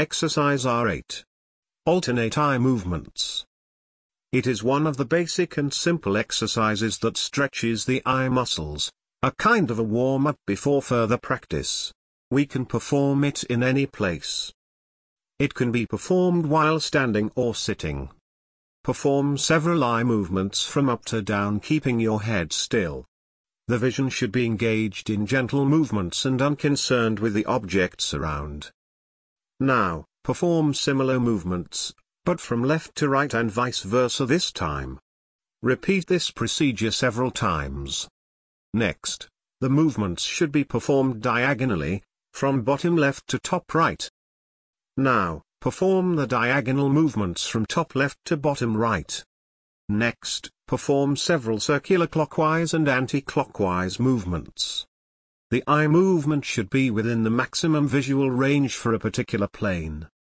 Exercise R8. Alternate eye movements. It is one of the basic and simple exercises that stretches the eye muscles, a kind of a warm-up before further practice. We can perform it in any place. It can be performed while standing or sitting. Perform several eye movements from up to down, keeping your head still. The vision should be engaged in gentle movements and unconcerned with the objects around. Now, perform similar movements, but from left to right and vice versa this time. Repeat this procedure several times. Next, the movements should be performed diagonally, from bottom left to top right. Now, perform the diagonal movements from top left to bottom right. Next, perform several circular clockwise and anti-clockwise movements. The eye movement should be within the maximum visual range for a particular plane.